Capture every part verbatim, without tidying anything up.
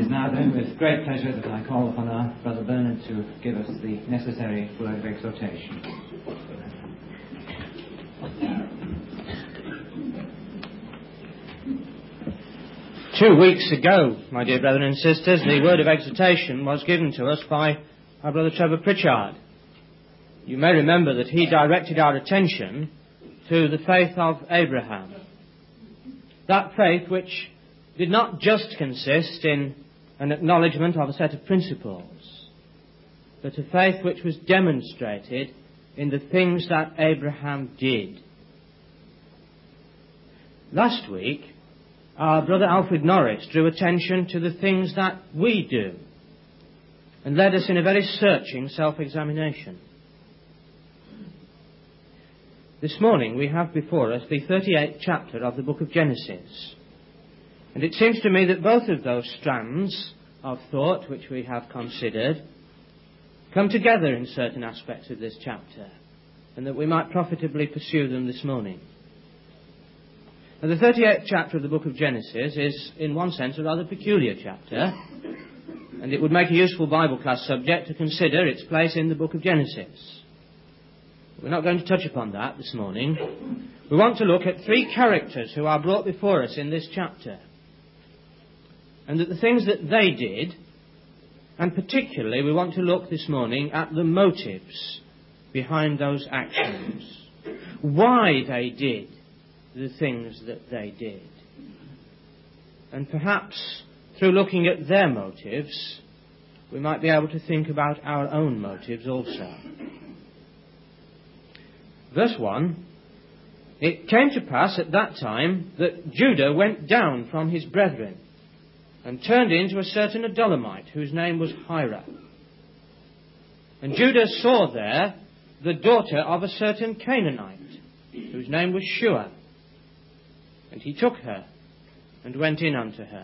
Now then, with great pleasure that I call upon our Brother Bernard to give us the necessary word of exhortation. Two weeks ago, my dear brethren and sisters, the word of exhortation was given to us by our Brother Trevor Pritchard. You may remember that he directed our attention to the faith of Abraham. That faith which did not just consist in an acknowledgement of a set of principles, but a faith which was demonstrated in the things that Abraham did. Last week, our Brother Alfred Norris drew attention to the things that we do and led us in a very searching self-examination. This morning we have before us the thirty-eighth chapter of the book of Genesis. And it seems to me that both of those strands of thought which we have considered come together in certain aspects of this chapter, and that we might profitably pursue them this morning. Now, the thirty-eighth chapter of the book of Genesis is, in one sense, a rather peculiar chapter, and it would make a useful Bible class subject to consider its place in the book of Genesis. We're not going to touch upon that this morning. We want to look at three characters who are brought before us in this chapter, and at the things that they did, and particularly we want to look this morning at the motives behind those actions, why they did the things that they did. And perhaps through looking at their motives, we might be able to think about our own motives also. Verse one, it came to pass at that time that Judah went down from his brethren and turned in to a certain Adullamite whose name was Hira. And Judah saw there the daughter of a certain Canaanite whose name was Shua. And he took her and went in unto her.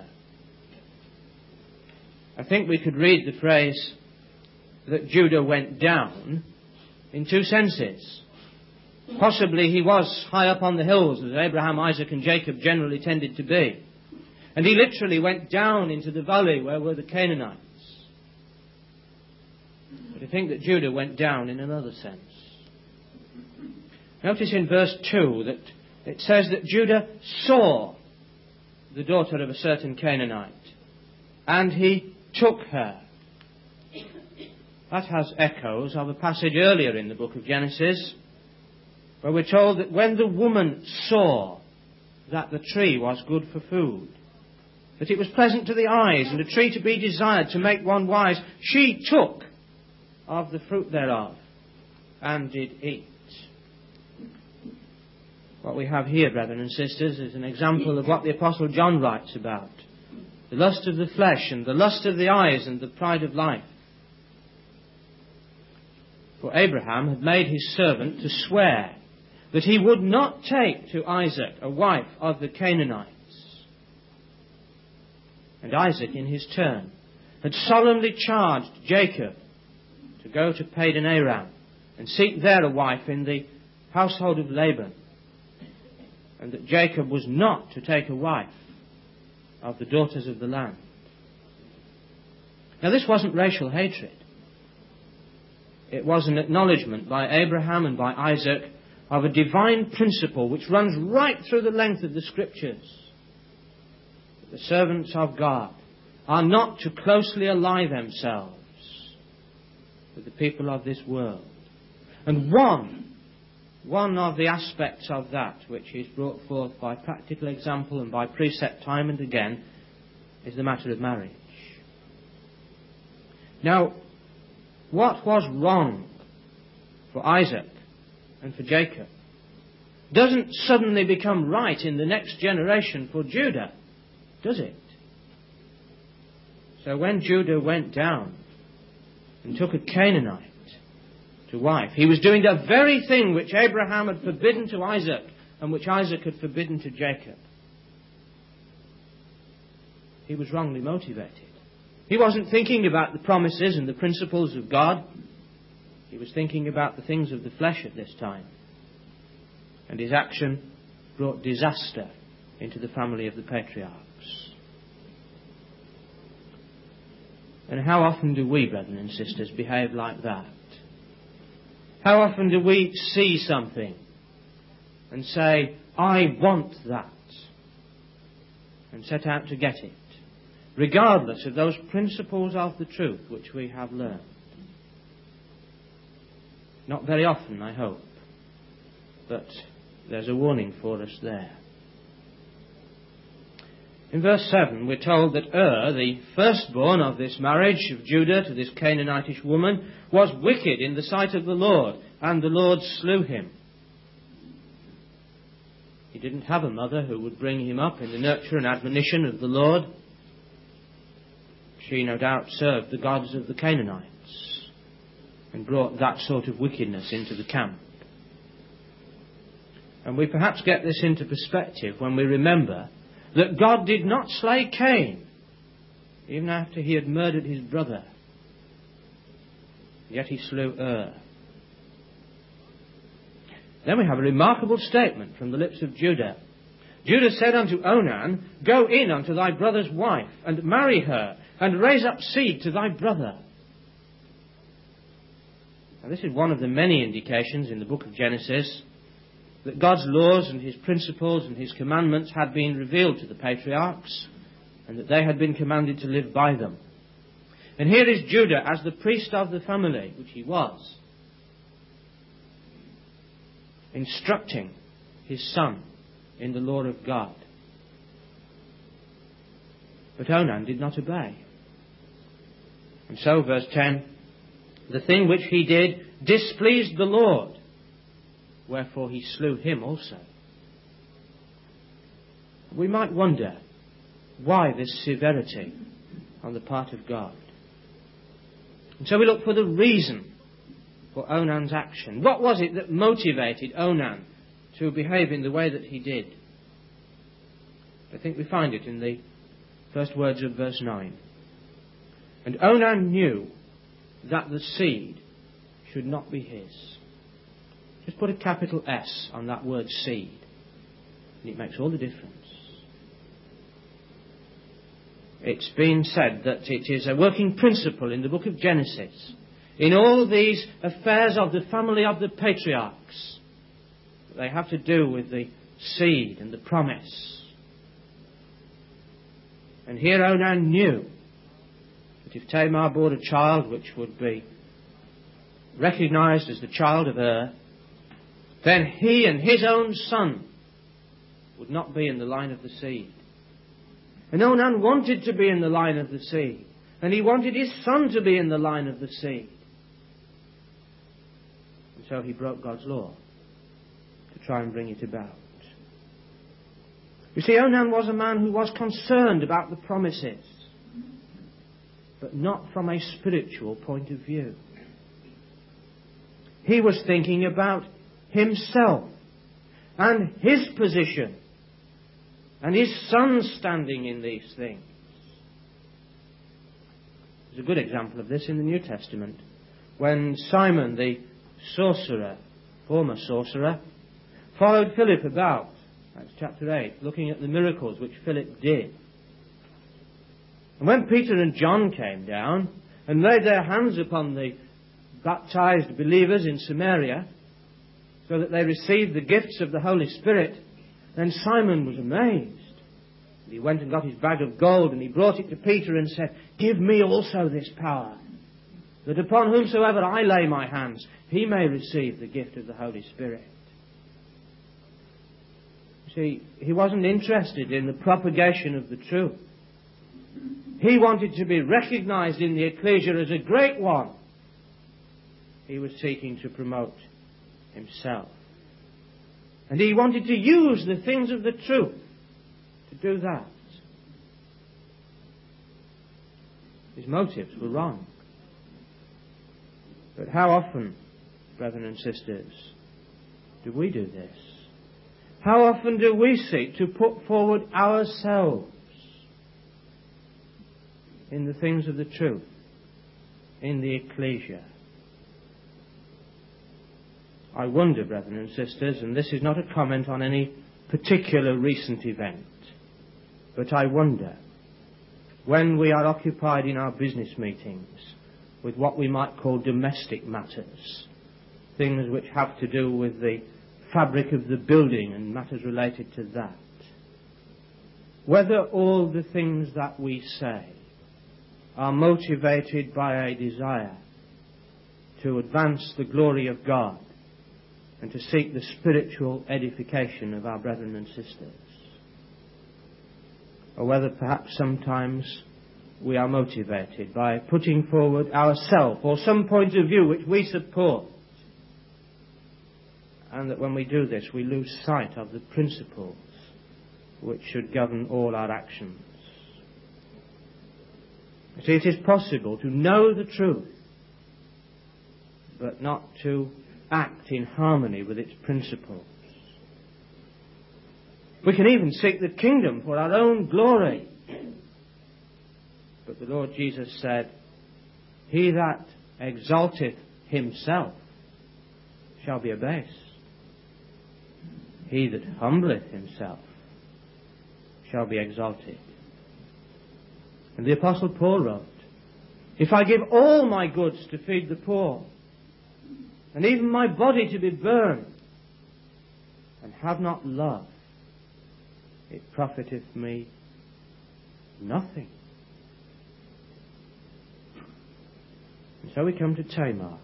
I think we could read the phrase that Judah went down in two senses. Possibly he was high up on the hills, as Abraham, Isaac and Jacob generally tended to be. And he literally went down into the valley where were the Canaanites. But I think that Judah went down in another sense. Notice in verse two that it says that Judah saw the daughter of a certain Canaanite, and he took her. That has echoes of a passage earlier in the book of Genesis, where we're told that when the woman saw that the tree was good for food, that it was pleasant to the eyes, and a tree to be desired to make one wise, she took of the fruit thereof, and did eat. What we have here, brethren and sisters, is an example of what the Apostle John writes about. The lust of the flesh, and the lust of the eyes, and the pride of life. For Abraham had made his servant to swear that he would not take to Isaac a wife of the Canaanites. And Isaac, in his turn, had solemnly charged Jacob to go to Padan Aram and seek there a wife in the household of Laban, and that Jacob was not to take a wife of the daughters of the land. Now, this wasn't racial hatred. It was an acknowledgement by Abraham and by Isaac of a divine principle which runs right through the length of the Scriptures. The servants of God are not to closely ally themselves with the people of this world. And one, one of the aspects of that which is brought forth by practical example and by precept time and again is the matter of marriage. Now, what was wrong for Isaac and for Jacob doesn't suddenly become right in the next generation for Judah, does it? So when Judah went down and took a Canaanite to wife, he was doing the very thing which Abraham had forbidden to Isaac and which Isaac had forbidden to Jacob. He was wrongly motivated. He wasn't thinking about the promises and the principles of God. He was thinking about the things of the flesh at this time. And his action brought disaster into the family of the patriarchs. And how often do we, brethren and sisters, behave like that? How often do we see something and say, I want that, and set out to get it, regardless of those principles of the truth which we have learned? Not very often, I hope, but there's a warning for us there. In verse seven, we're told that Ur, the firstborn of this marriage of Judah to this Canaanitish woman, was wicked in the sight of the Lord, and the Lord slew him. He didn't have a mother who would bring him up in the nurture and admonition of the Lord. She, no doubt, served the gods of the Canaanites and brought that sort of wickedness into the camp. And we perhaps get this into perspective when we remember that God did not slay Cain, even after he had murdered his brother. Yet he slew Ur. Then we have a remarkable statement from the lips of Judah. Judah said unto Onan, Go in unto thy brother's wife, and marry her, and raise up seed to thy brother. Now, this is one of the many indications in the book of Genesis that God's laws and His principles and His commandments had been revealed to the patriarchs, and that they had been commanded to live by them. And here is Judah as the priest of the family, which he was, instructing his son in the law of God. But Onan did not obey. And so, verse ten, the thing which he did displeased the Lord, wherefore he slew him also. We might wonder why this severity on the part of God. And so we look for the reason for Onan's action. What was it that motivated Onan to behave in the way that he did? I think we find it in the first words of verse nine. And Onan knew that the seed should not be his. Just put a capital S on that word seed, and it makes all the difference. It's been said that it is a working principle in the book of Genesis, in all these affairs of the family of the patriarchs, they have to do with the seed and the promise. And here Onan knew that if Tamar bore a child which would be recognized as the child of Ur, then he and his own son would not be in the line of the seed. And Onan wanted to be in the line of the seed, and he wanted his son to be in the line of the seed. And so he broke God's law to try and bring it about. You see, Onan was a man who was concerned about the promises, but not from a spiritual point of view. He was thinking about himself and his position and his son's standing in these things. There's a good example of this in the New Testament, when Simon the sorcerer, former sorcerer, followed Philip about. That's chapter eight, looking at the miracles which Philip did. And when Peter and John came down and laid their hands upon the baptized believers in Samaria, so that they received the gifts of the Holy Spirit, then Simon was amazed. And he went and got his bag of gold, and he brought it to Peter and said, Give me also this power, that upon whomsoever I lay my hands, he may receive the gift of the Holy Spirit. You see, he wasn't interested in the propagation of the truth. He wanted to be recognized in the ecclesia as a great one. He was seeking to promote himself. And he wanted to use the things of the truth to do that. His motives were wrong. But how often, brethren and sisters, do we do this? How often do we seek to put forward ourselves in the things of the truth, in the ecclesia? I wonder, brethren and sisters, and this is not a comment on any particular recent event, but I wonder when we are occupied in our business meetings with what we might call domestic matters, things which have to do with the fabric of the building and matters related to that, whether all the things that we say are motivated by a desire to advance the glory of God and to seek the spiritual edification of our brethren and sisters, or whether perhaps sometimes we are motivated by putting forward ourselves or some point of view which we support, and that when we do this we lose sight of the principles which should govern all our actions. You see, it is possible to know the truth, but not to act in harmony with its principles. We can even seek the kingdom for our own glory. But the Lord Jesus said, "He that exalteth himself shall be abased. He that humbleth himself shall be exalted." And the Apostle Paul wrote, "If I give all my goods to feed the poor, and even my body to be burned, and have not love, it profiteth me nothing." And so we come to Tamar.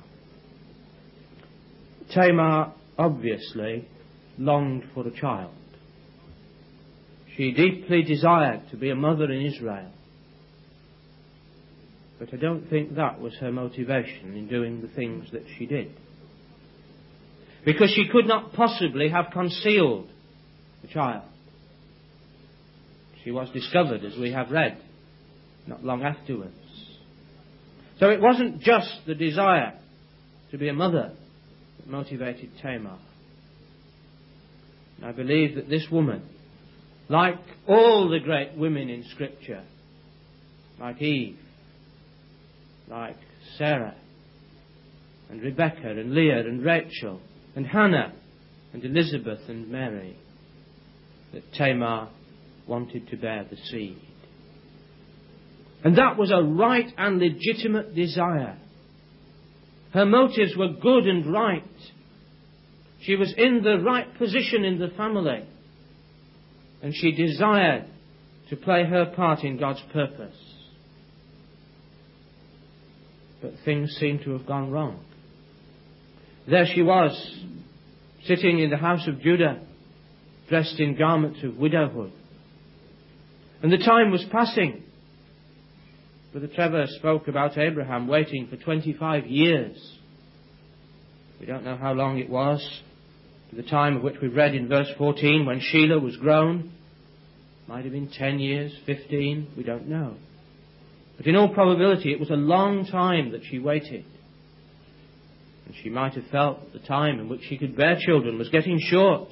Tamar obviously longed for a child. She deeply desired to be a mother in Israel. But I don't think that was her motivation in doing the things that she did. Because she could not possibly have concealed the child. She was discovered, as we have read, not long afterwards. So it wasn't just the desire to be a mother that motivated Tamar. And I believe that this woman, like all the great women in Scripture, like Eve, like Sarah, and Rebecca, and Leah, and Rachel, and Hannah, and Elizabeth, and Mary, that Tamar wanted to bear the seed. And that was a right and legitimate desire. Her motives were good and right. She was in the right position in the family, and she desired to play her part in God's purpose. But things seem to have gone wrong. There she was, sitting in the house of Judah, dressed in garments of widowhood. And the time was passing. Brother Trevor spoke about Abraham waiting for twenty-five years. We don't know how long it was, to the time of which we read in verse fourteen, when Shelah was grown. Might have been ten years, fifteen, we don't know. But in all probability it was a long time that she waited. And she might have felt that the time in which she could bear children was getting short.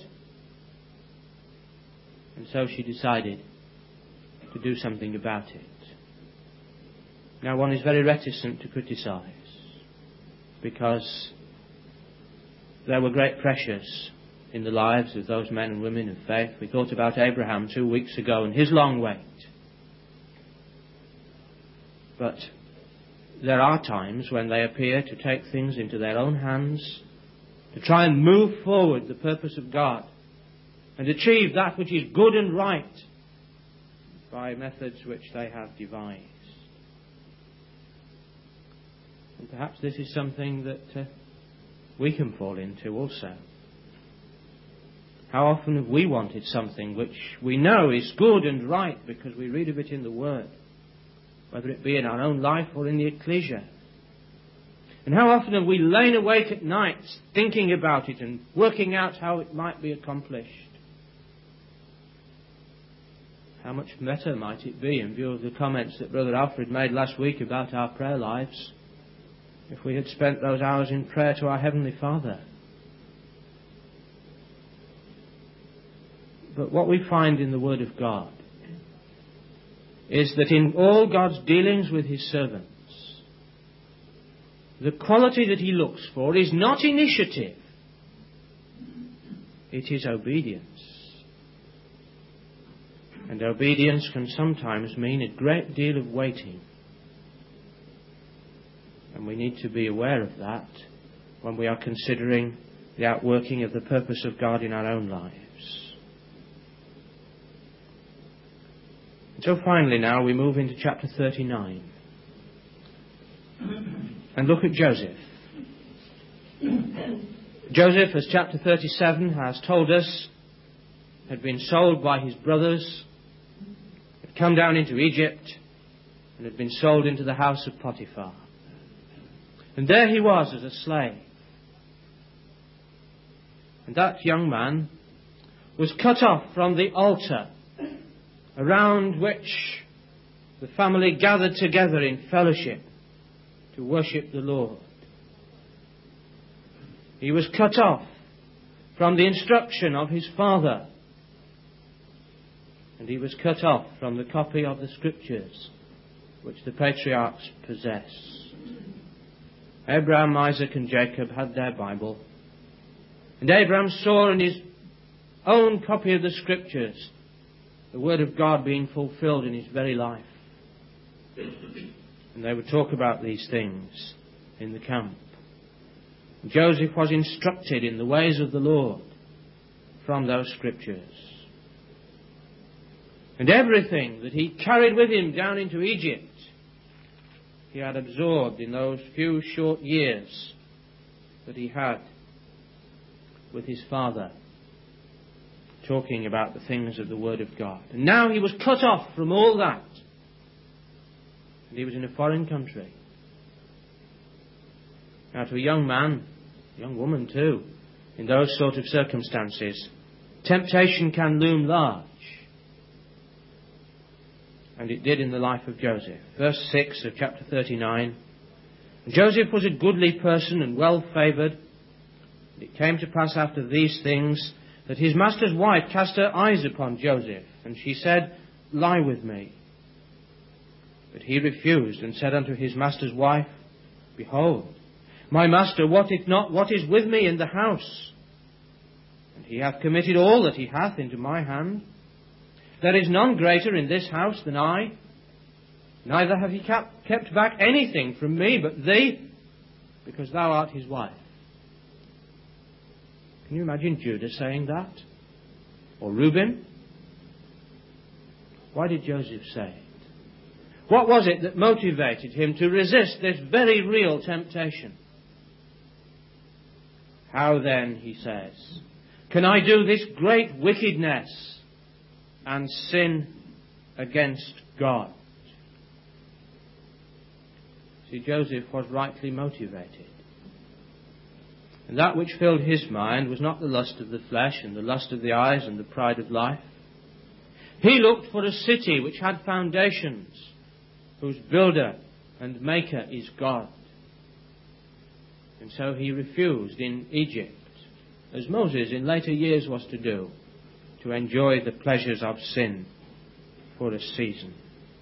And so she decided to do something about it. Now, one is very reticent to criticize, because there were great pressures in the lives of those men and women of faith. We thought about Abraham two weeks ago and his long wait. But there are times when they appear to take things into their own hands, to try and move forward the purpose of God and achieve that which is good and right by methods which they have devised. And perhaps this is something that uh, we can fall into also. How often have we wanted something which we know is good and right because we read of it in the Word, whether it be in our own life or in the ecclesia? And how often have we lain awake at night thinking about it and working out how it might be accomplished? How much better might it be, in view of the comments that Brother Alfred made last week about our prayer lives, if we had spent those hours in prayer to our Heavenly Father? But what we find in the Word of God is that in all God's dealings with His servants, the quality that He looks for is not initiative, it is obedience. And obedience can sometimes mean a great deal of waiting. And we need to be aware of that when we are considering the outworking of the purpose of God in our own lives. And so finally now we move into chapter thirty-nine. And look at Joseph. Joseph, as chapter thirty-seven has told us, had been sold by his brothers, had come down into Egypt, and had been sold into the house of Potiphar. And there he was as a slave. And that young man was cut off from the altar around which the family gathered together in fellowship to worship the Lord. He was cut off from the instruction of his father. And he was cut off from the copy of the Scriptures which the patriarchs possessed. Abraham, Isaac and Jacob had their Bible. And Abraham saw in his own copy of the Scriptures the Word of God being fulfilled in his very life. And they would talk about these things in the camp. Joseph was instructed in the ways of the Lord from those Scriptures. And everything that he carried with him down into Egypt, he had absorbed in those few short years that he had with his father, talking about the things of the Word of God. And now he was cut off from all that. And he was in a foreign country. Now, to a young man, a young woman too, in those sort of circumstances, temptation can loom large. And it did in the life of Joseph. Verse six of chapter thirty-nine. Joseph was a goodly person and well favoured. And it came to pass after these things that his master's wife cast her eyes upon Joseph, and she said, Lie with me. But he refused and said unto his master's wife, Behold, my master wotteth not what is with me in the house, and he hath committed all that he hath into my hand. There is none greater in this house than I, neither have he kept, kept back anything from me but thee, because thou art his wife. Can you imagine Judah saying that? Or Reuben? Why did Joseph say it? What was it that motivated him to resist this very real temptation? How then, he says, can I do this great wickedness and sin against God? See, Joseph was rightly motivated. And that which filled his mind was not the lust of the flesh and the lust of the eyes and the pride of life. He looked for a city which had foundations, whose builder and maker is God. And so he refused in Egypt, as Moses in later years was to do, to enjoy the pleasures of sin for a season.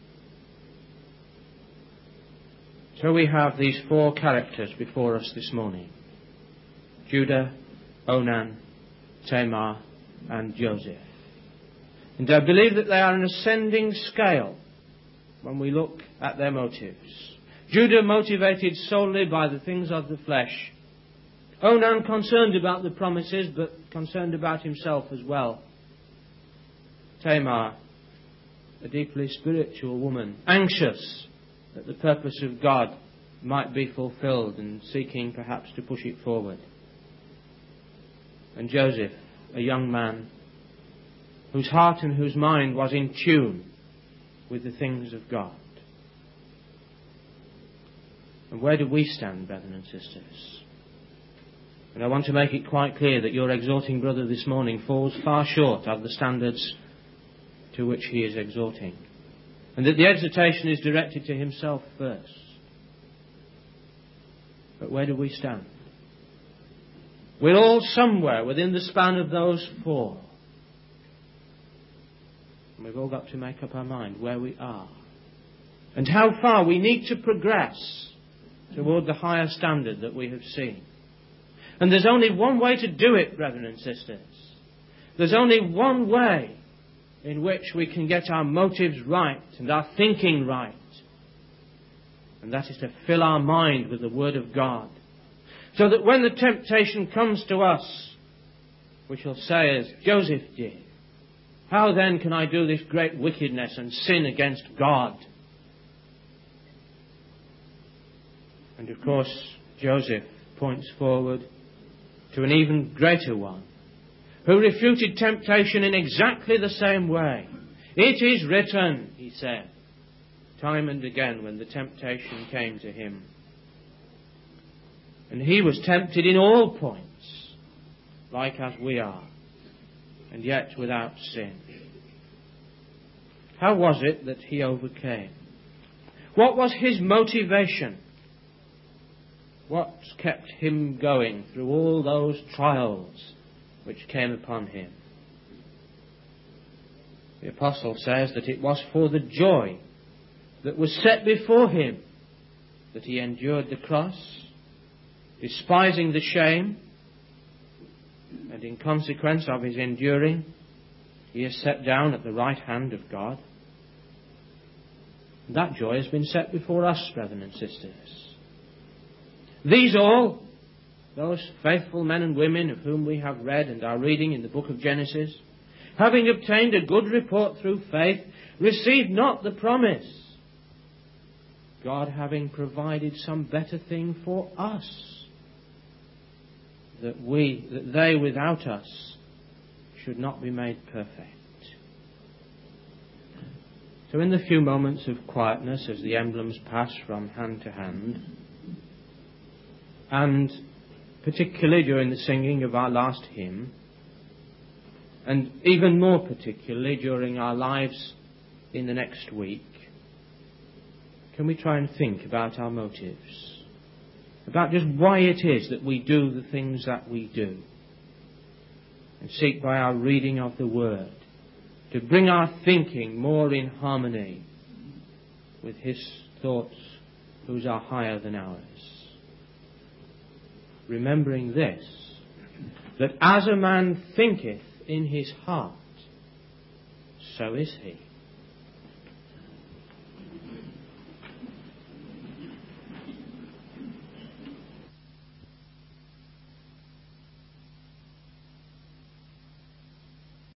So we have these four characters before us this morning: Judah, Onan, Tamar, and Joseph. And I believe that they are an ascending scale when we look at their motives. Judah motivated solely by the things of the flesh. Onan concerned about the promises, but concerned about himself as well. Tamar, a deeply spiritual woman, anxious that the purpose of God might be fulfilled and seeking perhaps to push it forward. And Joseph, a young man whose heart and whose mind was in tune with the things of God. And where do we stand, brethren and sisters? And I want to make it quite clear that your exhorting brother this morning falls far short of the standards to which he is exhorting. And that the exhortation is directed to himself first. But where do we stand? We're all somewhere within the span of those four. And we've all got to make up our mind where we are and how far we need to progress toward the higher standard that we have seen. And there's only one way to do it, brethren and sisters. There's only one way in which we can get our motives right and our thinking right. And that is to fill our mind with the Word of God, so that when the temptation comes to us, we shall say as Joseph did, how then can I do this great wickedness and sin against God? And of course, Joseph points forward to an even greater one, who refuted temptation in exactly the same way. It is written, he said, time and again when the temptation came to him. And he was tempted in all points, like as we are, and yet without sin. How was it that he overcame? What was his motivation? What kept him going through all those trials which came upon him? The apostle says that it was for the joy that was set before him that he endured the cross, despising the shame, and in consequence of his enduring, he is set down at the right hand of God. And that joy has been set before us, brethren and sisters. These all, those faithful men and women of whom we have read and are reading in the book of Genesis, having obtained a good report through faith, received not the promise, God having provided some better thing for us, that we, that they without us should not be made perfect. So in the few moments of quietness as the emblems pass from hand to hand, and particularly during the singing of our last hymn, and even more particularly during our lives in the next week, can we try and think about our motives? About just why it is that we do the things that we do. And seek by our reading of the Word to bring our thinking more in harmony with His thoughts, whose are higher than ours. Remembering this, that as a man thinketh in his heart, so is he.